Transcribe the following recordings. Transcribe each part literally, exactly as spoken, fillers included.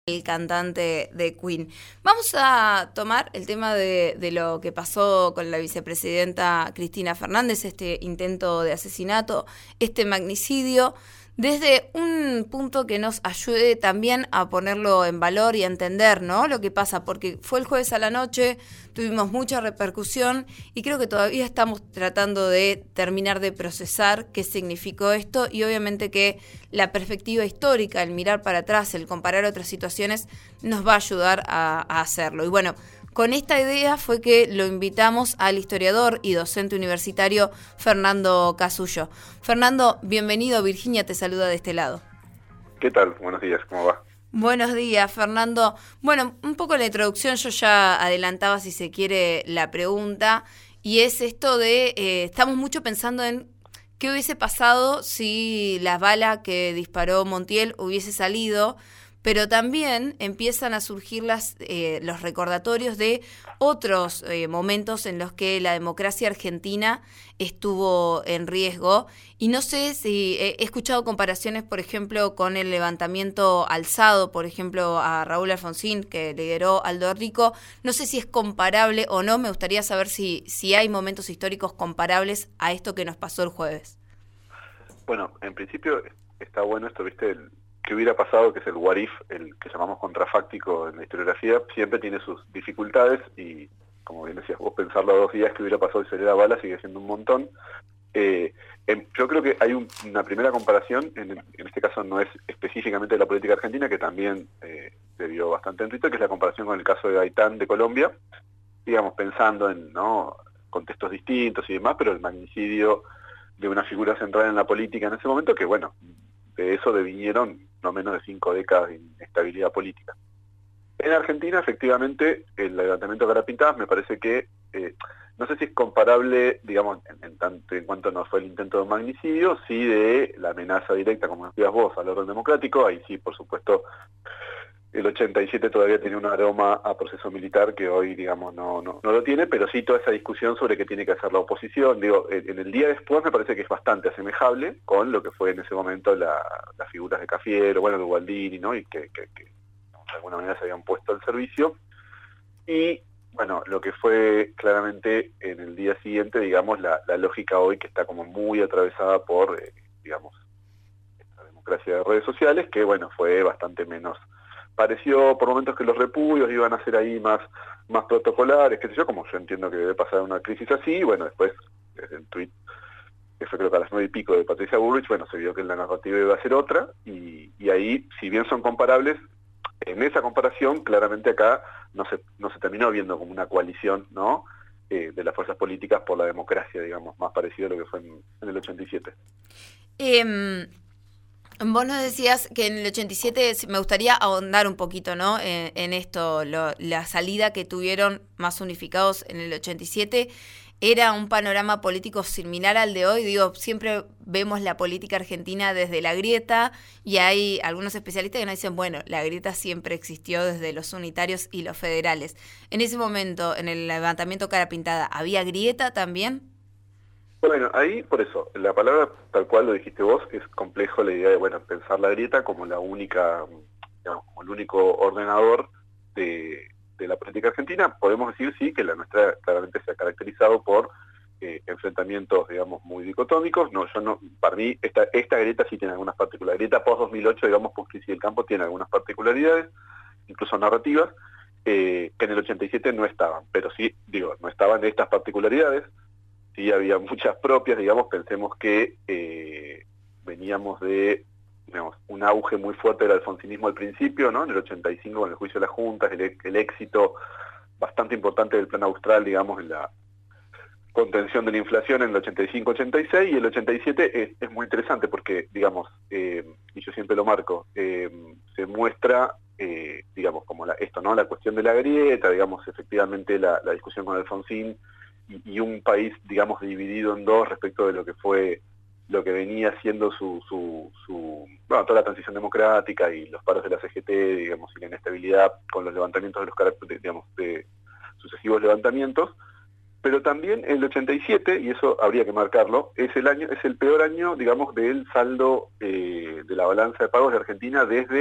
el cantante de Queen. Vamos a tomar el tema de, de lo que pasó con la vicepresidenta Cristina Fernández, este intento de asesinato, este magnicidio, desde un punto que nos ayude también a ponerlo en valor y a entender, ¿no?, lo que pasa, porque fue el jueves a la noche, tuvimos mucha repercusión y creo que todavía estamos tratando de terminar de procesar qué significó esto y obviamente que la perspectiva histórica, el mirar para atrás, el comparar otras situaciones, nos va a ayudar a, a hacerlo. Y bueno, con esta idea fue que lo invitamos al historiador y docente universitario Fernando Casullo. Fernando, bienvenido. Virginia te saluda de este lado. ¿Qué tal? Buenos días, ¿cómo va? Buenos días, Fernando. Bueno, un poco la introducción, yo ya adelantaba, si se quiere, la pregunta, y es esto de, eh, estamos mucho pensando en qué hubiese pasado si la bala que disparó Montiel hubiese salido, pero también empiezan a surgir las, eh, los recordatorios de otros eh, momentos en los que la democracia argentina estuvo en riesgo. Y no sé si eh, he escuchado comparaciones, por ejemplo, con el levantamiento alzado, por ejemplo, a Raúl Alfonsín, que lideró Aldo Rico. No sé si es comparable o no, me gustaría saber si, si hay momentos históricos comparables a esto que nos pasó el jueves. Bueno, en principio está bueno esto, ¿viste? El que hubiera pasado, que es el what if, el que llamamos contrafáctico en la historiografía, siempre tiene sus dificultades y, como bien decías vos, pensarlo a dos días que hubiera pasado y saliera la bala sigue siendo un montón. Eh, en, yo creo que hay un, una primera comparación, en, en este caso no es específicamente de la política argentina, que también eh, se vio bastante en Twitter, que es la comparación con el caso de Gaitán de Colombia, digamos, pensando en, ¿no?, contextos distintos y demás, pero el magnicidio de una figura central en la política en ese momento, que bueno, de eso devinieron no menos de cinco décadas de inestabilidad política. En Argentina, efectivamente, el levantamiento de cara pintadas me parece que, eh, no sé si es comparable, digamos, en, en tanto en cuanto no fue el intento de un magnicidio, sí de la amenaza directa, como decías vos, al orden democrático. Ahí sí, por supuesto, el ochenta y siete todavía tenía un aroma a proceso militar que hoy, digamos, no, no, no lo tiene, pero sí toda esa discusión sobre qué tiene que hacer la oposición. Digo, en el día después me parece que es bastante asemejable con lo que fue en ese momento la, las figuras de Cafiero, bueno, de Gualdini, ¿no?, y que, que, que de alguna manera se habían puesto al servicio. Y, bueno, lo que fue claramente en el día siguiente, digamos, la, la lógica hoy que está como muy atravesada por, eh, digamos, esta democracia de redes sociales, que, bueno, fue bastante menos. Pareció por momentos que los repudios iban a ser ahí más, más protocolares, qué sé yo, como yo entiendo que debe pasar una crisis así. Y bueno, después, desde el tuit, que fue creo que a las nueve y pico de Patricia Bullrich, bueno, se vio que la narrativa iba a ser otra, y, y ahí, si bien son comparables, en esa comparación, claramente acá no se, no se terminó viendo como una coalición, ¿no?, eh, de las fuerzas políticas por la democracia, digamos, más parecido a lo que fue en, en el ochenta y siete. Eh... Vos nos decías que en el ochenta y siete, me gustaría ahondar un poquito, ¿no?, en, en esto, lo, la salida que tuvieron más unificados en el ochenta y siete, era un panorama político similar al de hoy. Digo, siempre vemos la política argentina desde la grieta y hay algunos especialistas que nos dicen, bueno, la grieta siempre existió desde los unitarios y los federales. En ese momento, en el levantamiento cara pintada, ¿había grieta también? Bueno, ahí, por eso, la palabra tal cual lo dijiste vos, es complejo la idea de, bueno, pensar la grieta como la única, digamos, como el único ordenador de, de la política argentina. Podemos decir, sí, que la nuestra claramente se ha caracterizado por eh, enfrentamientos, digamos, muy dicotómicos. No, yo no, para mí, esta, esta grieta sí tiene algunas particularidades. Grieta post dos mil ocho, digamos, post crisis del campo, tiene algunas particularidades, incluso narrativas, eh, que en el ochenta y siete no estaban. Pero sí, digo, no estaban estas particularidades. Sí, había muchas propias, digamos. Pensemos que eh, veníamos de, digamos, un auge muy fuerte del alfonsinismo al principio, ¿no?, en el ochenta y cinco con el juicio de las juntas, el, el éxito bastante importante del plan austral, digamos, en la contención de la inflación en el ochenta y cinco ochenta y seis, y el ochenta y siete es, es muy interesante porque, digamos, eh, y yo siempre lo marco, eh, se muestra, eh, digamos, como la, esto, ¿no?, la cuestión de la grieta, digamos, efectivamente la, la discusión con Alfonsín, y un país, digamos, dividido en dos respecto de lo que fue, lo que venía siendo su, su, su, bueno, toda la transición democrática y los paros de la C G T, digamos, y la inestabilidad con los levantamientos de los caracteres, digamos, de sucesivos levantamientos. Pero también el ochenta y siete, y eso habría que marcarlo, es el año, es el peor año, digamos, del saldo eh, de la balanza de pagos de Argentina desde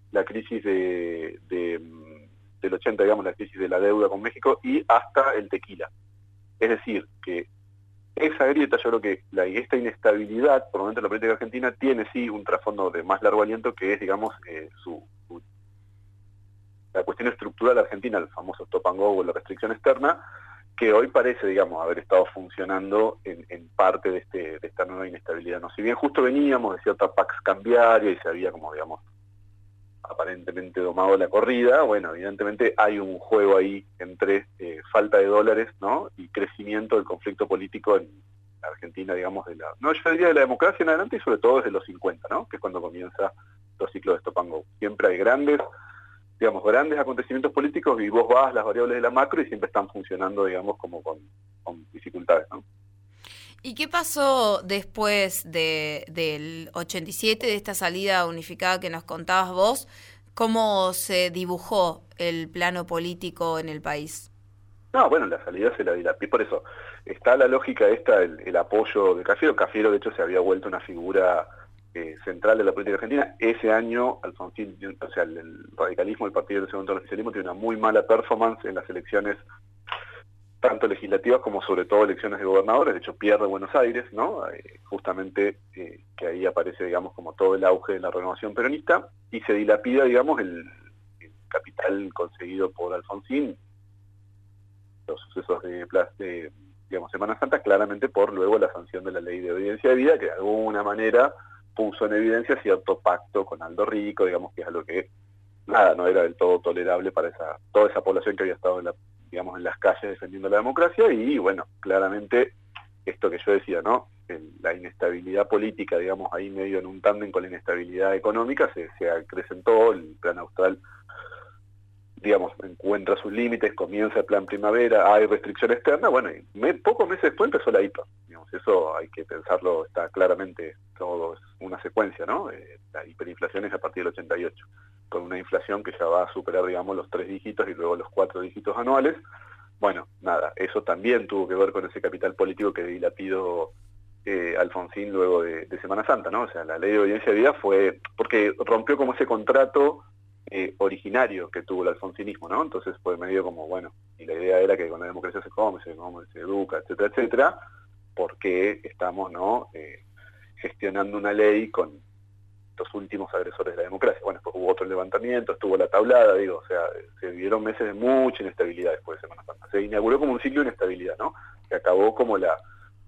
la crisis de, de, del ochenta, digamos, la crisis de la deuda con México, y hasta el tequila. Es decir, que esa grieta, yo creo que la, esta inestabilidad, por el momento en la política argentina, tiene sí un trasfondo de más largo aliento, que es, digamos, eh, su, su, la cuestión estructural argentina, el famoso stop and go o la restricción externa, que hoy parece, digamos, haber estado funcionando en, en parte de, este, de esta nueva inestabilidad, ¿no? Si bien justo veníamos de cierta pax cambiaria y se había, como, digamos, aparentemente domado la corrida, bueno, evidentemente hay un juego ahí entre eh, falta de dólares, ¿no?, y crecimiento del conflicto político en Argentina, digamos, de la, no, yo diría de la democracia en adelante, y sobre todo desde los cincuenta, ¿no?, que es cuando comienza los ciclos de stop and go. Siempre hay grandes, digamos, grandes acontecimientos políticos, y vos vas las variables de la macro y siempre están funcionando, digamos, como con, con dificultades, ¿no? ¿Y qué pasó después de, del ochenta y siete, de esta salida unificada que nos contabas vos? ¿Cómo se dibujó el plano político en el país? No, bueno, la salida se la dilapidó, por eso está la lógica esta, el, el apoyo de Cafiero. Cafiero, de hecho, se había vuelto una figura eh, central de la política argentina. Ese año, Alfonsín, o sea, el, el radicalismo, el partido del segundo oficialismo, tiene una muy mala performance en las elecciones, tanto legislativas como sobre todo elecciones de gobernadores. De hecho pierde Buenos Aires, ¿no? Eh, justamente eh, que ahí aparece, digamos, como todo el auge de la renovación peronista, y se dilapida, digamos, el, el capital conseguido por Alfonsín, los sucesos de, de, digamos, Semana Santa, claramente por luego la sanción de la ley de obediencia de vida, que de alguna manera puso en evidencia cierto pacto con Aldo Rico, digamos, que es algo que, nada, no era del todo tolerable para esa toda esa población que había estado en la, digamos, en las calles defendiendo la democracia. Y bueno, claramente esto que yo decía, ¿no?, el, la inestabilidad política, digamos, ahí medio en un tándem con la inestabilidad económica, se, se acrecentó. El plan austral, digamos, encuentra sus límites, comienza el plan primavera, hay restricción externa, bueno, y me, pocos meses después empezó la hiper, digamos, eso hay que pensarlo, está claramente todo, es una secuencia, ¿no? Eh, la hiperinflación es a partir del ochenta y ocho, con una inflación que ya va a superar, digamos, los tres dígitos y luego los cuatro dígitos anuales. Bueno, nada, eso también tuvo que ver con ese capital político que dilapidó eh, Alfonsín luego de, de Semana Santa, ¿no? O sea, la ley de obediencia de vida fue, porque rompió como ese contrato eh, originario que tuvo el alfonsinismo, ¿no? Entonces fue medio como, bueno, y la idea era que con la democracia se come, se come, se educa, etcétera, etcétera, porque estamos, ¿no?, eh, gestionando una ley con los últimos agresores de la democracia. Bueno, después hubo otro levantamiento, estuvo la tablada, digo, o sea, se vivieron meses de mucha inestabilidad después de Semana Santa. Se inauguró como un ciclo de inestabilidad, ¿no?, que acabó como la,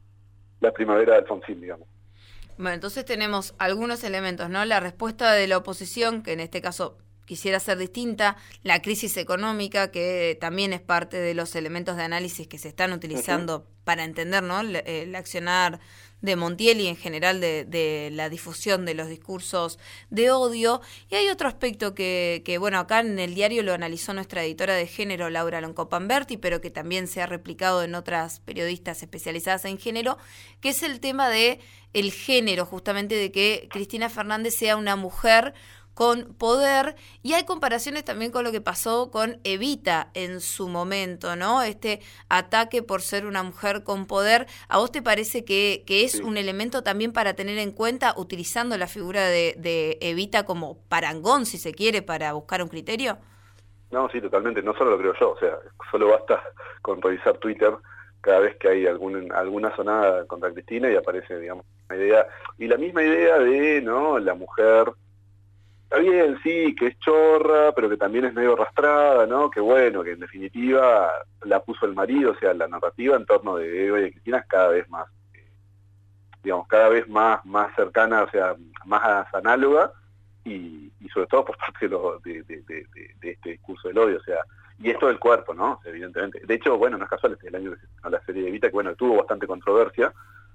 la primavera de Alfonsín, digamos. Bueno, entonces tenemos algunos elementos, ¿no? La respuesta de la oposición, que en este caso quisiera ser distinta, la crisis económica, que también es parte de los elementos de análisis que se están utilizando uh-huh. para entender, ¿no?, el, el accionar de Montiel y en general de, de la difusión de los discursos de odio. Y hay otro aspecto que, que, bueno, acá en el diario lo analizó nuestra editora de género, Laura Loncopamberti, pero que también se ha replicado en otras periodistas especializadas en género, que es el tema de el género, justamente de que Cristina Fernández sea una mujer con poder, y hay comparaciones también con lo que pasó con Evita en su momento, ¿no? Este ataque por ser una mujer con poder. ¿A vos te parece que, que es sí. un elemento también para tener en cuenta, utilizando la figura de, de Evita como parangón, si se quiere, para buscar un criterio? No, sí, totalmente. No solo lo creo yo, o sea, solo basta con revisar Twitter cada vez que hay algún, alguna sonada contra Cristina y aparece, digamos, una idea, y la misma idea de, ¿no?, la mujer. Está bien, sí, que es chorra, pero que también es medio arrastrada, ¿no? Que bueno, que en definitiva la puso el marido, o sea, la narrativa en torno de Eva y de Cristina es cada vez más, eh, digamos, cada vez más, más cercana, o sea, más análoga, y, y sobre todo por parte de, lo, de, de, de, de este discurso del odio, o sea, y esto del cuerpo, ¿no? O sea, evidentemente. De hecho, bueno, no es casual, este es el año que se estrenó la serie de Evita, que bueno, tuvo bastante controversia,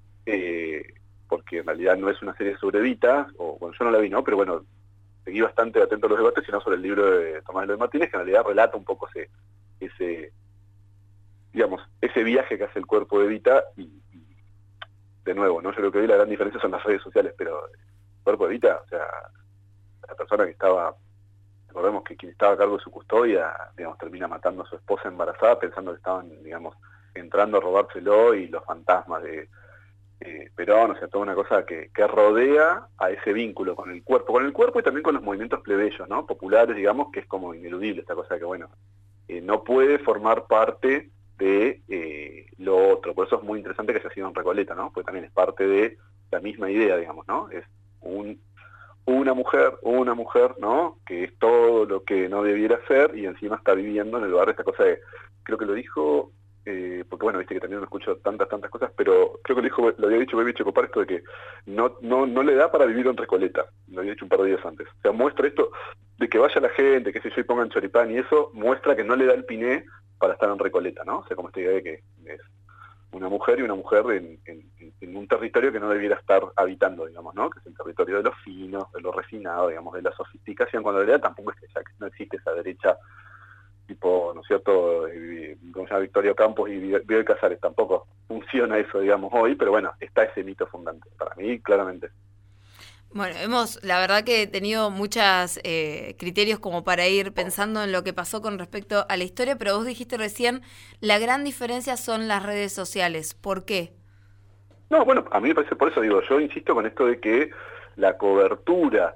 eh, porque en realidad no es una serie sobre Evita, o bueno, yo no la vi, ¿no? Pero bueno, seguí bastante atento a los debates, sino sobre el libro de Tomás Eloy Martínez, que en realidad relata un poco ese, ese digamos, ese viaje que hace el cuerpo de Evita, y, y de nuevo, ¿no? Yo creo que hoy la gran diferencia son las redes sociales, pero el cuerpo de Evita, o sea, la persona que estaba, recordemos que quien estaba a cargo de su custodia, digamos, termina matando a su esposa embarazada pensando que estaban, digamos, entrando a robárselo, y los fantasmas de eh, Perón, o sea, toda una cosa que, que rodea a ese vínculo con el cuerpo, con el cuerpo y también con los movimientos plebeyos, ¿no? Populares, digamos, que es como ineludible esta cosa de que, bueno, eh, no puede formar parte de eh, lo otro. Por eso es muy interesante que haya sido en Recoleta, ¿no? Porque también es parte de la misma idea, digamos, ¿no? Es un, una mujer, una mujer, ¿no? Que es todo lo que no debiera ser y encima está viviendo en el lugar de esta cosa de, creo que lo dijo, eh, porque bueno, viste que también no escucho tantas, tantas cosas, pero creo que lo dijo, lo había dicho Baby Checopar, esto de que no, no, no le da para vivir en Recoleta, lo había dicho un par de días antes. O sea, muestra esto de que vaya la gente, que sé yo, y pongan choripán y eso, muestra que no le da el piné para estar en Recoleta, ¿no? O sea, como esta idea de que es una mujer y una mujer en, en, en un territorio que no debiera estar habitando, digamos, ¿no? Que es el territorio de los finos, de lo refinado, digamos, de la sofisticación, cuando en realidad tampoco es que ya no existe esa derecha tipo, ¿no es cierto?, como se llama Victoria Campos y Bioy Casares, tampoco funciona eso, digamos, hoy, pero bueno, está ese mito fundante, para mí, claramente. Bueno, hemos, la verdad que tenido muchos eh, criterios como para ir pensando en lo que pasó con respecto a la historia, pero vos dijiste recién, la gran diferencia son las redes sociales. ¿Por qué? No, bueno, a mí me parece, por eso digo, yo insisto con esto de que la cobertura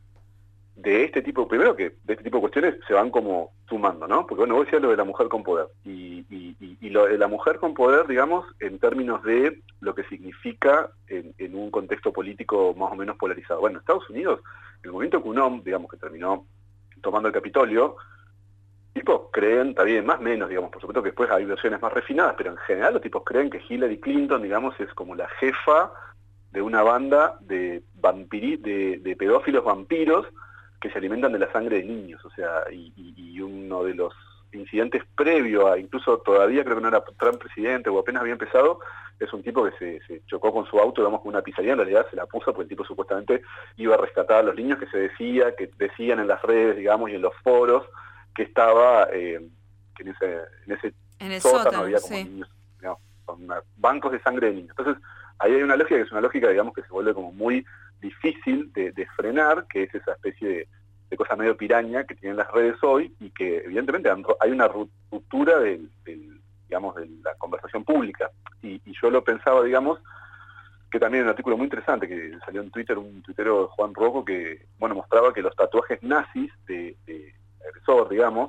de este tipo, primero que de este tipo de cuestiones se van como sumando, ¿no? Porque bueno, vos decías lo de la mujer con poder, y, y, y, y lo de la mujer con poder, digamos, en términos de lo que significa en, en un contexto político más o menos polarizado. Bueno, Estados Unidos, en el momento que un hombre, digamos, que terminó tomando el Capitolio, tipos creen, está bien, más o menos, digamos, por supuesto que después hay versiones más refinadas, pero en general los tipos creen que Hillary Clinton, digamos, es como la jefa de una banda de, vampiri, de, de pedófilos vampiros que se alimentan de la sangre de niños, o sea, y, y, y uno de los incidentes previo a, incluso todavía creo que no era Trump presidente o apenas había empezado, es un tipo que se, se chocó con su auto, digamos, con una pizzería, en realidad se la puso porque el tipo supuestamente iba a rescatar a los niños, que se decía, que decían en las redes, digamos, y en los foros, que estaba, eh, que en ese, en ese en el sótano, sótano había como sí. niños, digamos, con una, bancos de sangre de niños. Entonces, ahí hay una lógica que es una lógica, digamos, que se vuelve como muy difícil de, de frenar, que es esa especie de, de cosa medio piraña que tienen las redes hoy y que evidentemente hay una ruptura del, del, digamos, de la conversación pública. Y, y yo lo pensaba, digamos, que también un artículo muy interesante que salió en Twitter, un tuitero, Juan Rocco, que bueno mostraba que los tatuajes nazis de, de agresor, digamos,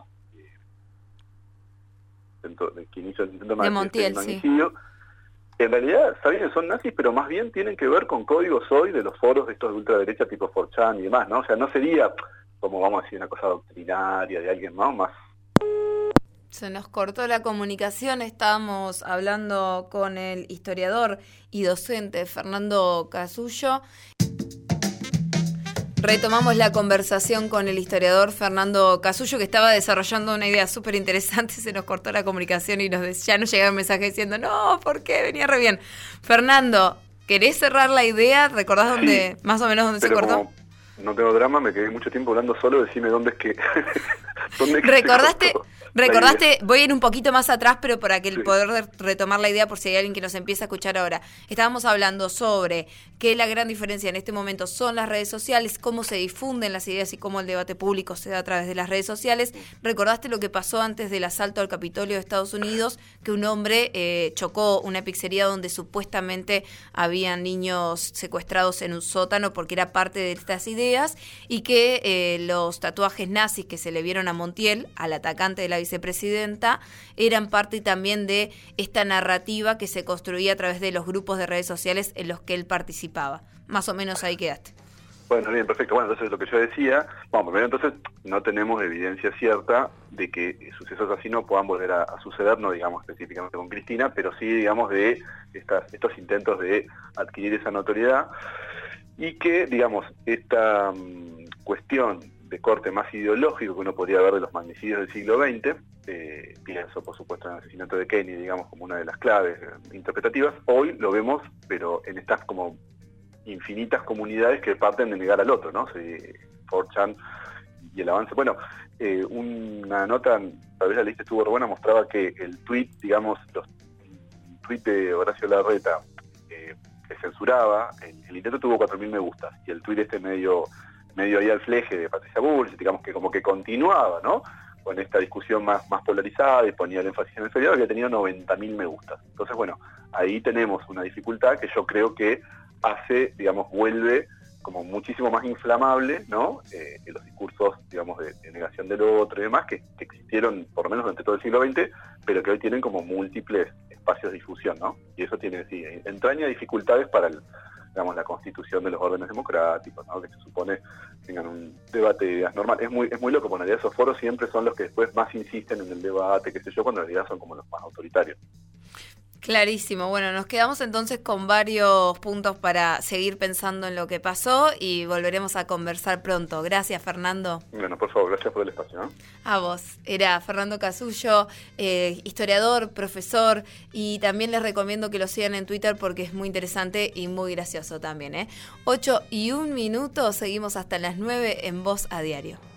de, de quien hizo el intento de Montiel, de magnicidio, sí. En realidad, saben, son nazis, pero más bien tienen que ver con códigos hoy de los foros de estos de ultraderecha tipo cuatro chan y demás, ¿no? O sea, no sería, como vamos a decir, una cosa doctrinaria de alguien más, más... Se nos cortó la comunicación, estábamos hablando con el historiador y docente Fernando Casullo. Retomamos la conversación con el historiador Fernando Casullo, que estaba desarrollando una idea súper interesante. Se nos cortó la comunicación y nos ya nos llegaba un mensaje diciendo, no, ¿por qué? Venía re bien. Fernando, ¿querés cerrar la idea? ¿Recordás dónde, sí, más o menos dónde se cortó? Como no tengo drama, me quedé mucho tiempo hablando solo, decime dónde es que... ¿Dónde es que ¿Recordaste? Recordaste, voy a ir un poquito más atrás, pero para que el sí. poder retomar la idea por si hay alguien que nos empieza a escuchar ahora. Estábamos hablando sobre que la gran diferencia en este momento son las redes sociales, cómo se difunden las ideas y cómo el debate público se da a través de las redes sociales. ¿Recordaste lo que pasó antes del asalto al Capitolio de Estados Unidos? Que un hombre eh, chocó una pizzería donde supuestamente habían niños secuestrados en un sótano porque era parte de estas ideas, y que eh, los tatuajes nazis que se le vieron a Montiel, al atacante de la vicepresidenta, eran parte también de esta narrativa que se construía a través de los grupos de redes sociales en los que él participaba. Más o menos ahí quedaste. Bueno, bien, perfecto. Bueno, entonces lo que yo decía, bueno, primero entonces no tenemos evidencia cierta de que sucesos así no puedan volver a, a suceder, no digamos específicamente con Cristina, pero sí digamos de estas, estos intentos de adquirir esa notoriedad, y que, digamos, esta um, cuestión de corte más ideológico que uno podría ver de los magnicidios del siglo veinte, eh, pienso por supuesto en el asesinato de Kennedy, digamos, como una de las claves eh, interpretativas, hoy lo vemos, pero en estas como infinitas comunidades que parten de negar al otro, ¿no? Sí, cuatro chan y el avance. Bueno, eh, una nota, tal vez la lista estuvo buena, mostraba que el tweet, digamos, los el tweet de Horacio Larreta, eh, que censuraba, el, el intento tuvo cuatro mil me gustas, y el tweet este medio... medio ahí al fleje de Patricia Bullrich, digamos que como que continuaba, ¿no? con esta discusión más, más polarizada y ponía el énfasis en el feriado, había tenido noventa mil me gustas. Entonces, bueno, ahí tenemos una dificultad que yo creo que hace, digamos, vuelve como muchísimo más inflamable, ¿no? Eh, los discursos, digamos, de, de negación del otro y demás, que, que existieron por lo menos durante todo el siglo veinte, pero que hoy tienen como múltiples espacios de difusión, ¿no? Y eso tiene, sí, entraña dificultades para el, digamos, la constitución de los órdenes democráticos, ¿no? Que se supone tengan un debate de ideas normal. Es muy, es muy loco, porque en realidad esos foros siempre son los que después más insisten en el debate, qué sé yo, cuando en realidad son como los más autoritarios. Clarísimo. Bueno, nos quedamos entonces con varios puntos para seguir pensando en lo que pasó y volveremos a conversar pronto. Gracias, Fernando. Bueno, por favor, gracias por el espacio, ¿no? A vos. Era Fernando Casullo, eh, historiador, profesor, y también les recomiendo que lo sigan en Twitter porque es muy interesante y muy gracioso también, ¿eh? Ocho y un minuto, seguimos hasta las nueve en Voz a Diario.